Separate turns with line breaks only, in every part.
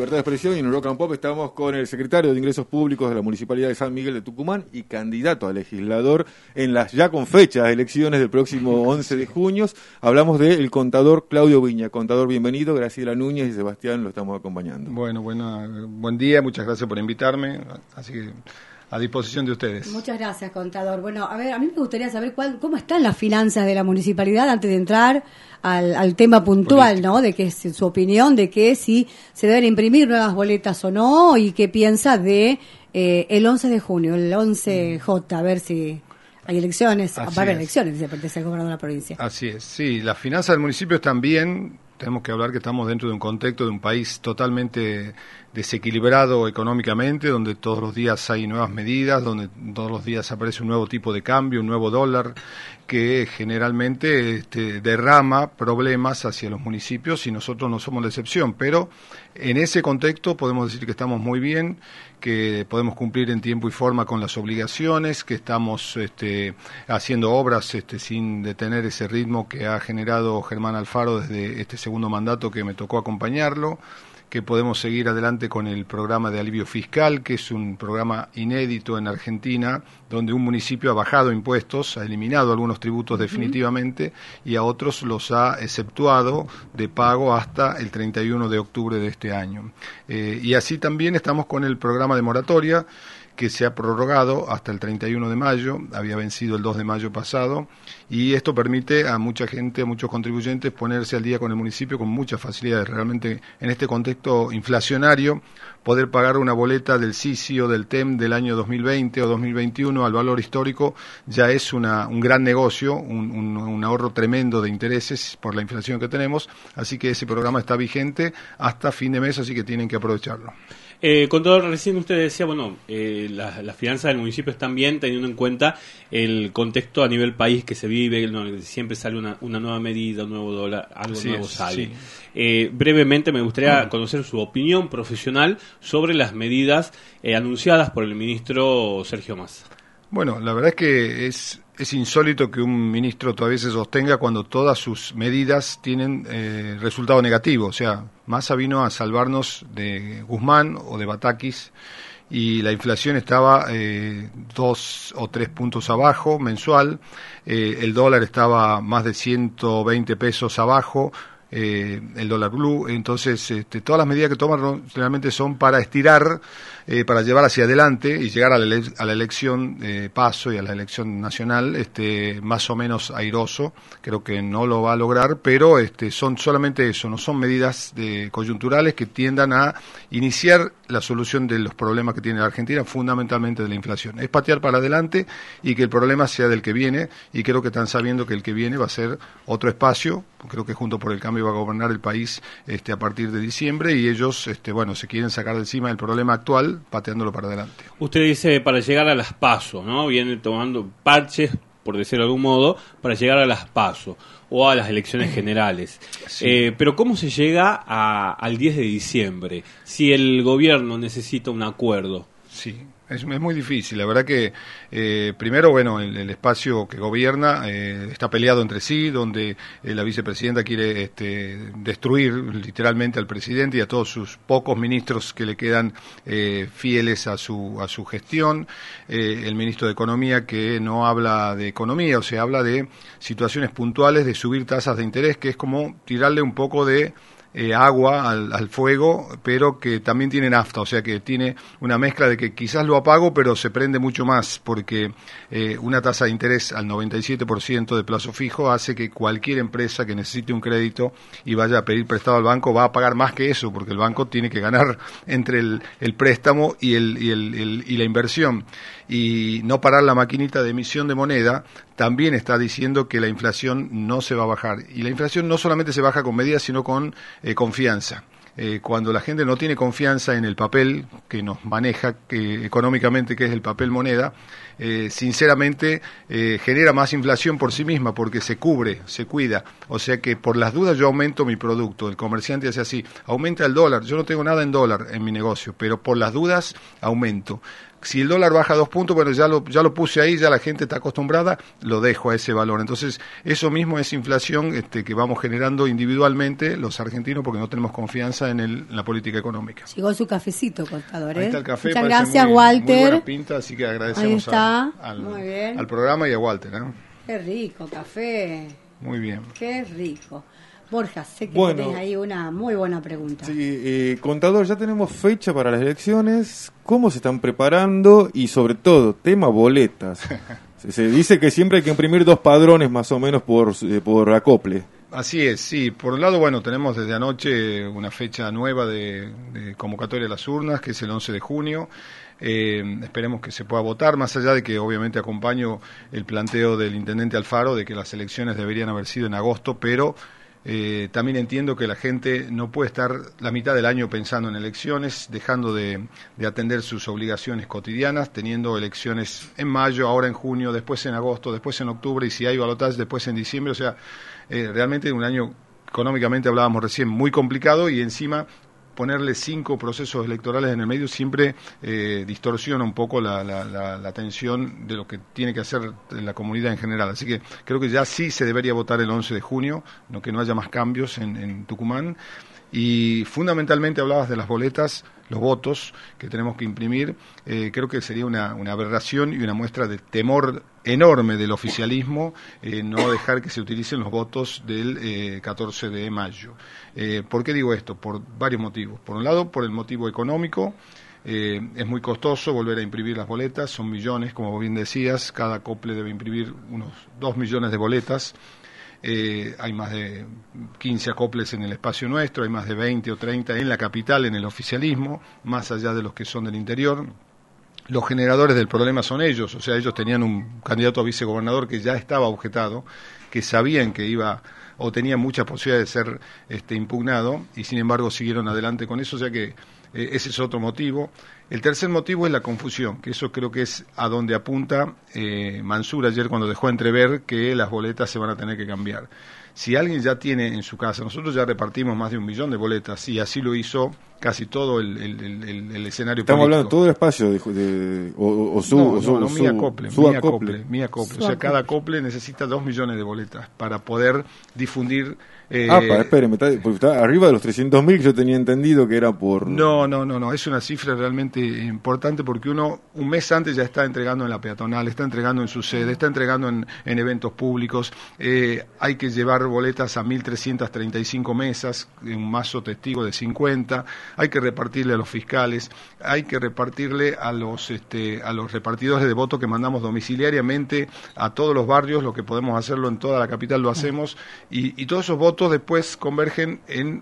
Libertad de Expresión y en Rock and Pop estamos con el secretario de Ingresos Públicos de la Municipalidad de San Miguel de Tucumán y candidato a legislador en las ya con fecha elecciones del próximo 11 de junio. Hablamos del contador Claudio Viña. Contador, bienvenido. Graciela Núñez y Sebastián lo estamos acompañando.
Bueno, buen día, muchas gracias por invitarme. Así que a disposición de ustedes.
Muchas gracias, contador. Bueno, a ver, a mí me gustaría saber cómo están las finanzas de la municipalidad antes de entrar al tema puntual, ¿no? De que es su opinión, de que si se deben imprimir nuevas boletas o no, y qué piensa de el 11 de junio, el 11J, a ver si hay elecciones, va a haber elecciones, dice el gobernador de la provincia.
Así es, sí, las finanzas del municipio están bien. Tenemos que hablar que estamos dentro de un contexto de un país totalmente desequilibrado económicamente, donde todos los días hay nuevas medidas, donde todos los días aparece un nuevo tipo de cambio, un nuevo dólar, que generalmente derrama problemas hacia los municipios y nosotros no somos la excepción. Pero en ese contexto podemos decir que estamos muy bien, que podemos cumplir en tiempo y forma con las obligaciones, que estamos haciendo obras sin detener ese ritmo que ha generado Germán Alfaro desde este segundo mandato que me tocó acompañarlo, que podemos seguir adelante con el programa de alivio fiscal, que es un programa inédito en Argentina, donde un municipio ha bajado impuestos, ha eliminado algunos tributos definitivamente y a otros los ha exceptuado de pago hasta el 31 de octubre de este año. Y así también estamos con el programa de moratoria, que se ha prorrogado hasta el 31 de mayo, había vencido el 2 de mayo pasado, y esto permite a mucha gente, a muchos contribuyentes, ponerse al día con el municipio con muchas facilidades. Realmente, en este contexto inflacionario, poder pagar una boleta del SISI o del TEM del año 2020 o 2021 al valor histórico ya es un gran negocio, un ahorro tremendo de intereses por la inflación que tenemos, así que ese programa está vigente hasta fin de mes, así que tienen que aprovecharlo.
Contador, recién usted decía, las finanzas del municipio están bien teniendo en cuenta el contexto a nivel país que se vive, siempre sale una nueva medida, un nuevo dólar, algo nuevo sale. Sí. Brevemente me gustaría conocer su opinión profesional sobre las medidas anunciadas por el ministro Sergio Massa.
Bueno, la verdad es que es insólito que un ministro todavía se sostenga cuando todas sus medidas tienen resultado negativo. O sea, Massa vino a salvarnos de Guzmán o de Batakis y la inflación estaba 2 o 3 puntos abajo mensual, el dólar estaba más de 120 pesos abajo, el dólar blue. Entonces todas las medidas que toman realmente son para estirar, para llevar hacia adelante y llegar a la elección PASO y a la elección nacional más o menos airoso. Creo que no lo va a lograr, pero son solamente eso, no son medidas coyunturales que tiendan a iniciar la solución de los problemas que tiene la Argentina, fundamentalmente de la inflación. Es patear para adelante y que el problema sea del que viene, y creo que están sabiendo que el que viene va a ser otro espacio. Creo que Juntos por el Cambio va a gobernar el país a partir de diciembre, y ellos se quieren sacar de encima el problema actual pateándolo para adelante.
Usted dice para llegar a las PASO, ¿no? Viene tomando parches, por decirlo de algún modo, para llegar a las PASO o a las elecciones generales. Sí. Pero ¿cómo se llega al 10 de diciembre si el gobierno necesita un acuerdo?
Sí. Es muy difícil, la verdad que primero, el espacio que gobierna está peleado entre sí, donde la vicepresidenta quiere destruir literalmente al presidente y a todos sus pocos ministros que le quedan fieles a su gestión, el ministro de Economía que no habla de economía, o sea, habla de situaciones puntuales de subir tasas de interés, que es como tirarle un poco de agua al fuego, pero que también tiene nafta, o sea que tiene una mezcla de que quizás lo apago, pero se prende mucho más, porque una tasa de interés al 97% de plazo fijo hace que cualquier empresa que necesite un crédito y vaya a pedir prestado al banco va a pagar más que eso, porque el banco tiene que ganar entre el préstamo y la inversión. Y no parar la maquinita de emisión de moneda también está diciendo que la inflación no se va a bajar. Y la inflación no solamente se baja con medidas, sino con confianza. Cuando la gente no tiene confianza en el papel que nos maneja económicamente, que es el papel moneda, sinceramente genera más inflación por sí misma, porque se cubre, se cuida. O sea que por las dudas yo aumento mi producto. El comerciante hace así, aumenta el dólar. Yo no tengo nada en dólar en mi negocio, pero por las dudas aumento. si el dólar baja 2 puntos, bueno, ya lo puse ahí, ya la gente está acostumbrada, lo dejo a ese valor. Entonces, eso mismo es inflación que vamos generando individualmente los argentinos porque no tenemos confianza en la política económica.
Llegó su cafecito, contador.
Ahí está el café.
Muchas gracias, Walter.
Muy buena pinta, así que agradecemos al programa y a Walter.
Qué rico, café.
Muy bien.
Qué rico. Borja, sé que tenés ahí una muy buena pregunta.
Sí, contador, ya tenemos fecha para las elecciones, ¿cómo se están preparando? Y sobre todo, tema boletas. Se dice que siempre hay que imprimir 2 padrones más o menos por acople.
Así es, sí. Por un lado, bueno, tenemos desde anoche una fecha nueva de convocatoria de las urnas, que es el 11 de junio. Esperemos que se pueda votar, más allá de que obviamente acompaño el planteo del intendente Alfaro de que las elecciones deberían haber sido en agosto, pero también entiendo que la gente no puede estar la mitad del año pensando en elecciones, dejando de atender sus obligaciones cotidianas, teniendo elecciones en mayo, ahora en junio, después en agosto, después en octubre y si hay balotaje después en diciembre. O sea, realmente un año económicamente hablábamos recién muy complicado y encima ponerle 5 procesos electorales en el medio siempre distorsiona un poco la atención de lo que tiene que hacer la comunidad en general. Así que creo que ya sí se debería votar el 11 de junio, que no haya más cambios en Tucumán. Y fundamentalmente hablabas de las boletas, los votos que tenemos que imprimir. Creo que sería una aberración y una muestra de temor enorme del oficialismo no dejar que se utilicen los votos del 14 de mayo. ¿Por qué digo esto? Por varios motivos. Por un lado, por el motivo económico. Es muy costoso volver a imprimir las boletas, son millones, como bien decías, cada acople debe imprimir unos 2 millones de boletas. Hay más de 15 acoples en el espacio nuestro, hay más de 20 o 30 en la capital, en el oficialismo, más allá de los que son del interior. Los generadores del problema son ellos, o sea, ellos tenían un candidato a vicegobernador que ya estaba objetado, que sabían que iba o tenía mucha posibilidad de ser impugnado y sin embargo siguieron adelante con eso, o sea que ese es otro motivo. El tercer motivo es la confusión, que eso creo que es a donde apunta Mansur ayer cuando dejó entrever que las boletas se van a tener que cambiar. Si alguien ya tiene en su casa, nosotros ya repartimos más de 1 millón de boletas y así lo hizo casi todo el escenario
Estamos
político.
hablando de todo el espacio
mi acople. O sea, cada acople necesita 2 millones de boletas para poder difundir.
Espéreme, porque está arriba de los 300.000 que yo tenía entendido que era por...
No, es una cifra realmente importante porque uno un mes antes ya está entregando en la peatonal, está entregando en su sede, está entregando en eventos públicos, hay que llevar boletas a 1.335 mesas, un mazo testigo de 50, hay que repartirle a los fiscales, hay que repartirle a los repartidores de votos que mandamos domiciliariamente a todos los barrios, lo que podemos hacerlo en toda la capital lo hacemos, y todos esos votos después convergen en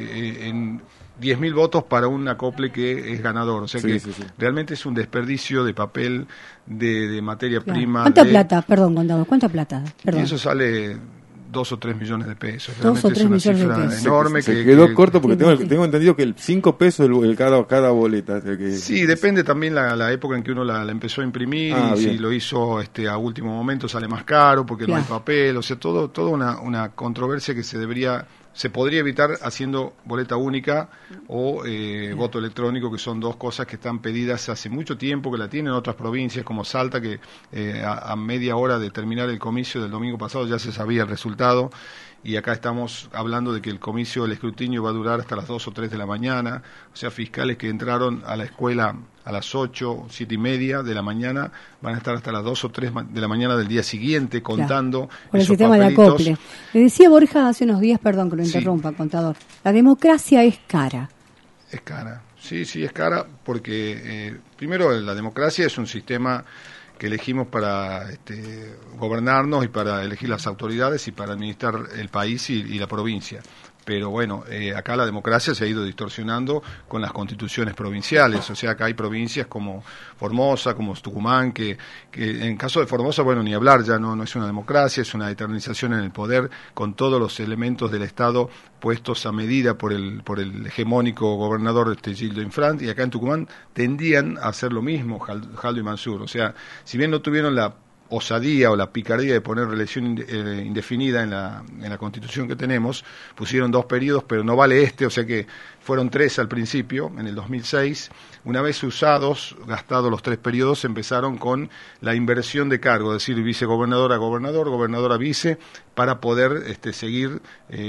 10.000 votos para un acople que es ganador. O sea que realmente es un desperdicio de papel, de materia prima.
¿Cuánta plata? Perdón, contador, ¿cuánta plata? Perdón.
Y eso sale 2 o 3 millones de pesos.
2 o 3 millones de pesos.
Enorme.
Se quedó corto porque tengo entendido que el 5 pesos cada boleta.
Sí, depende también la época en que uno la empezó a imprimir y si lo hizo a último momento sale más caro porque no hay papel. O sea, toda una controversia que se podría evitar haciendo boleta única o voto electrónico, que son 2 cosas que están pedidas hace mucho tiempo, que la tienen otras provincias como Salta, que a media hora de terminar el comicio del domingo pasado ya se sabía el resultado, y acá estamos hablando de que el escrutinio va a durar hasta las 2 o 3 de la mañana, o sea, fiscales que entraron a la escuela a las 8, 7 y media de la mañana, van a estar hasta las 2 o 3 de la mañana del día siguiente contando
con el
esos
sistema
papelitos.
de acople. Le decía Borja hace unos días, perdón que lo interrumpa, contador, la democracia es cara.
Es cara, sí, es cara porque primero la democracia es un sistema que elegimos para gobernarnos y para elegir las autoridades y para administrar el país y la provincia. Pero bueno, acá la democracia se ha ido distorsionando con las constituciones provinciales, o sea, acá hay provincias como Formosa, como Tucumán, que en caso de Formosa, bueno, ni hablar, ya no es una democracia, es una eternización en el poder, con todos los elementos del Estado puestos a medida por el hegemónico gobernador Gildo Infrant, y acá en Tucumán tendían a hacer lo mismo, Jaldo y Mansur, o sea, si bien no tuvieron la osadía o la picardía de poner reelección indefinida en la Constitución que tenemos, pusieron 2 periodos, pero no vale o sea que fueron 3 al principio, en el 2006. Una vez gastados los 3 periodos, empezaron con la inversión de cargo, es decir, vicegobernador a gobernador, gobernador a vice, para poder seguir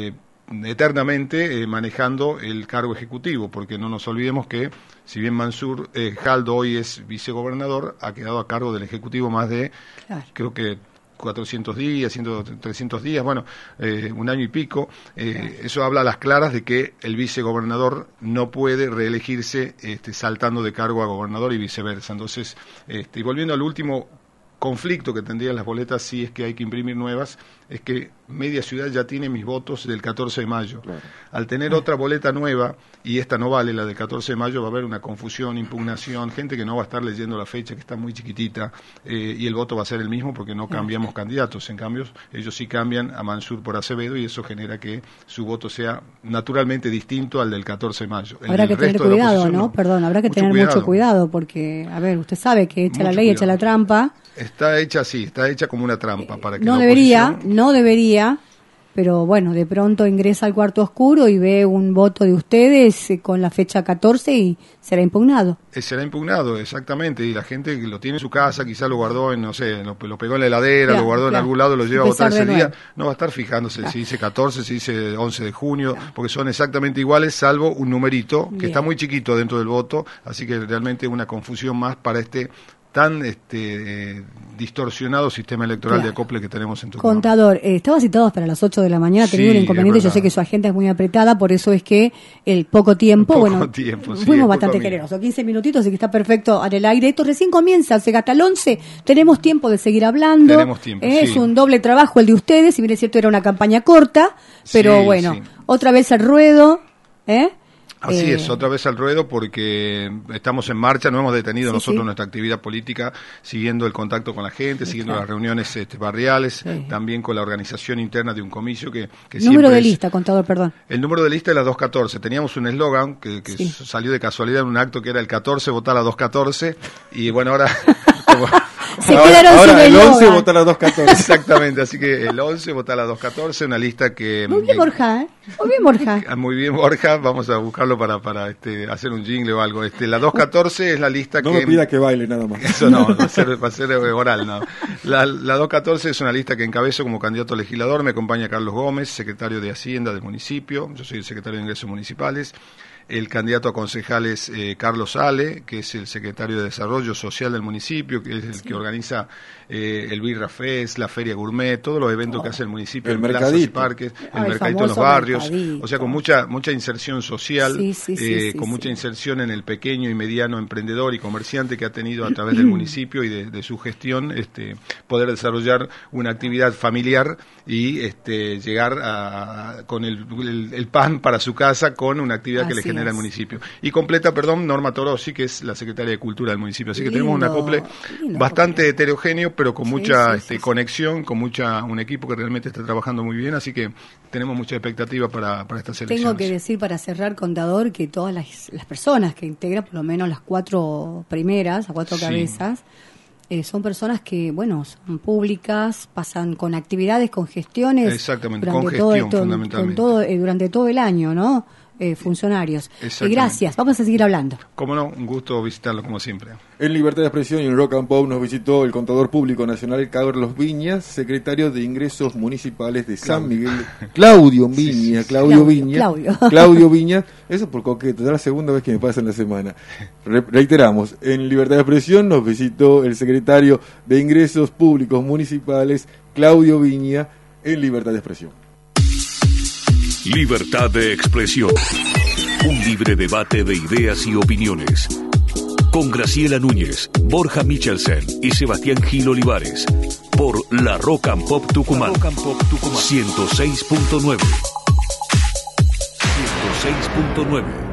eternamente manejando el cargo ejecutivo, porque no nos olvidemos que si bien Mansur Jaldo hoy es vicegobernador, ha quedado a cargo del ejecutivo más de, creo que 400 días, 300 días, bueno, un año y pico. Eso habla a las claras de que el vicegobernador no puede reelegirse saltando de cargo a gobernador y viceversa. Entonces, y volviendo al último conflicto que tendrían las boletas si es que hay que imprimir nuevas, es que media ciudad ya tiene mis votos del 14 de mayo. Claro. Al tener otra boleta nueva, y esta no vale, la del 14 de mayo, va a haber una confusión, impugnación, gente que no va a estar leyendo la fecha, que está muy chiquitita, y el voto va a ser el mismo porque no cambiamos candidatos. En cambio, ellos sí cambian a Mansur por Acevedo y eso genera que su voto sea naturalmente distinto al del 14 de mayo.
Habrá que tener cuidado, ¿no? Perdón, habrá que tener mucho cuidado porque, a ver, usted sabe que echa la ley, echa la trampa.
Está hecha así, está hecha como una trampa para que
no debería, pero bueno, de pronto ingresa al cuarto oscuro y ve un voto de ustedes con la fecha 14 y será impugnado.
Será impugnado, exactamente, y la gente que lo tiene en su casa, quizá lo guardó en, no sé, lo pegó en la heladera, lo guardó en algún lado, lo lleva a votar ese día, no va a estar fijándose si dice 14, si dice 11 de junio, porque son exactamente iguales, salvo un numerito que está muy chiquito dentro del voto, así que realmente una confusión más para tan distorsionado sistema electoral de acople que tenemos en Tucumán.
Contador, estaba citado para las 8 de la mañana, tenía un inconveniente, yo sé que su agenda es muy apretada, por eso es que el poco tiempo, fuimos bastante generosos, 15 minutitos, así que está perfecto en el aire. Esto recién comienza, se gasta el 11, tenemos tiempo de seguir hablando, es un doble trabajo el de ustedes, si bien es cierto era una campaña corta, pero otra vez al ruedo,
Así es, otra vez al ruedo porque estamos en marcha, no hemos detenido nosotros nuestra actividad política, siguiendo el contacto con la gente, siguiendo las reuniones barriales, también con la organización interna de un comicio que
número de lista, contador, perdón.
El número de lista es la 214. Teníamos un eslogan que salió de casualidad en un acto que era el 14, votar la 214, y bueno, ahora...
ahora el 11 vota la 214.
Exactamente, así que el 11 vota la 214, una lista que...
Muy bien, Borja, Muy bien, Borja.
Muy bien, Borja, vamos a buscarlo para hacer un jingle o algo. La 214 es la lista
No me pida que baile nada más.
Eso no, va a ser oral, no. La 214 es una lista que encabezo como candidato a legislador, me acompaña Carlos Gómez, secretario de Hacienda del municipio, yo soy el secretario de Ingresos Municipales. El candidato a concejal es Carlos Ale, que es el secretario de Desarrollo Social del municipio, que es el que organiza el Birra Fest, la Feria Gourmet, todos los eventos que hace el municipio,
el
en plazas y parques, el mercadito en los barrios, o sea, con mucha inserción social, con mucha inserción en el pequeño y mediano emprendedor y comerciante que ha tenido a través del municipio y de su gestión, poder desarrollar una actividad familiar y llegar con el pan para su casa con una actividad que le genera el municipio. Y completa, Norma Torosi, que es la secretaria de Cultura del municipio. Así que tenemos un acople bastante heterogéneo, pero con mucha conexión, con un equipo que realmente está trabajando muy bien, así que tenemos mucha expectativa para estas elecciones.
Tengo que decir, para cerrar, contador, que todas las personas que integran, por lo menos las 4 primeras, a 4 cabezas, son personas que, son públicas, pasan con actividades, con gestiones.
Exactamente, con gestión, fundamentalmente.
Durante todo el año, ¿no? Funcionarios. Gracias, vamos a seguir hablando.
Cómo no, un gusto visitarlo como siempre.
En Libertad de Expresión y en Rock and Pop nos visitó el contador público nacional Carlos Viñas, secretario de Ingresos Municipales de San Miguel. Claudio Viña. Claudio Viña, eso por coqueto, es la segunda vez que me pasa en la semana. Reiteramos, en Libertad de Expresión nos visitó el secretario de Ingresos Públicos Municipales, Claudio Viña, en Libertad de Expresión.
Libertad de expresión. Un libre debate de ideas y opiniones. Con Graciela Núñez, Borja Michelsen y Sebastián Gil Olivares. Por La Rock and Pop Tucumán. 106.9. 106.9.